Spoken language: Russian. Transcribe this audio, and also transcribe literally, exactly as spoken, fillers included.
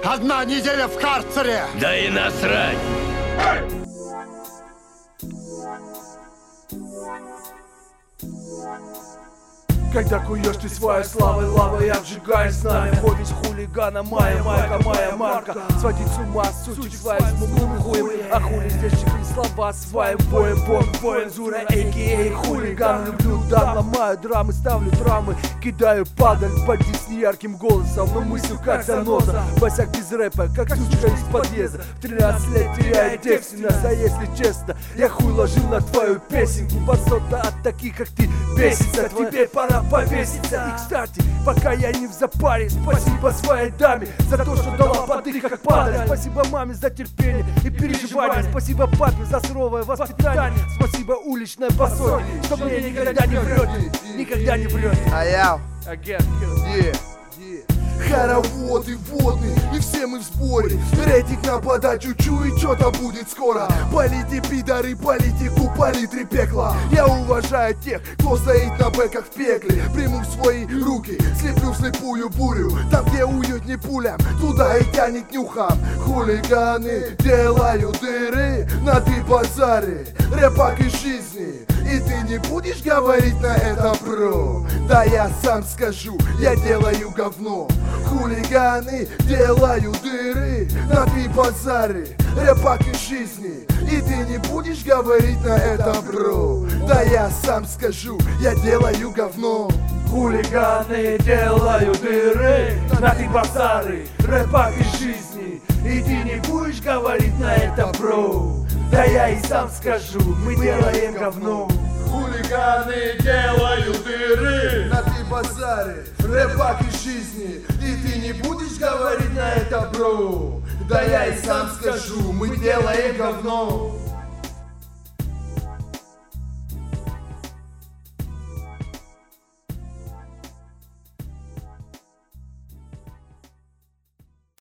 Одна неделя в карцере! Да и насрать! Когда куешь ты своей славой, лавой обжигая с нами. Хоббит хулигана, моя майка, моя марка. Сводить с ума, суть своей смуглым хуем. А хули здесь шикли слова своим боем. Бом, боем, Зура, а.к.а. хулиган. Люблю дан, ломаю драмы, ставлю драмы. Кидаю падаль, поди с неярким голосом. Но мысль как заноза, босяк без рэпа, как сучка из подъезда. В тринадцать лет теряю девственность, а если честно, я хуй ложил на твою песенку. Басота от таких, как ты, бесится. Тебе пора повеситься. И кстати, пока я не в запаре, спасибо своей даме за то, что дала подых, как падаль. Спасибо маме за терпение и переживание. Спасибо папе за суровое воспитание. Спасибо уличной басоте, что мне никогда не врет. Никогда не врет. Again, yeah. Хороводы водные, и все мы в сборе. Рейтинг на подачу, чую, что-то будет скоро. Полите, пидоры, политику, палитре пекла. Я уважаю тех, кто стоит на бэках в пекле. Приму в свои руки, слеплю слепую бурю. Там, где уютней пулям, туда и тянет нюхом. Хулиганы делают дыры на ты базаре. Рэпак из жизни, и ты не будешь говорить на это, бро. Да я сам скажу, я делаю говно. Хулиганы делают дыры на три базаре. Рэпак из жизни, и ты не будешь говорить на это, бро. Да я сам скажу, я делаю говно. Хулиганы делают дыры на три базары. Рэпак из жизни, и ты не будешь говорить на это, бро. Да я и сам скажу, мы делаем говно. Хулиганы делают дыры на ты базаре. Рэпак из жизни, и ты не будешь говорить на это, бро. Да я и сам скажу, мы делаем говно.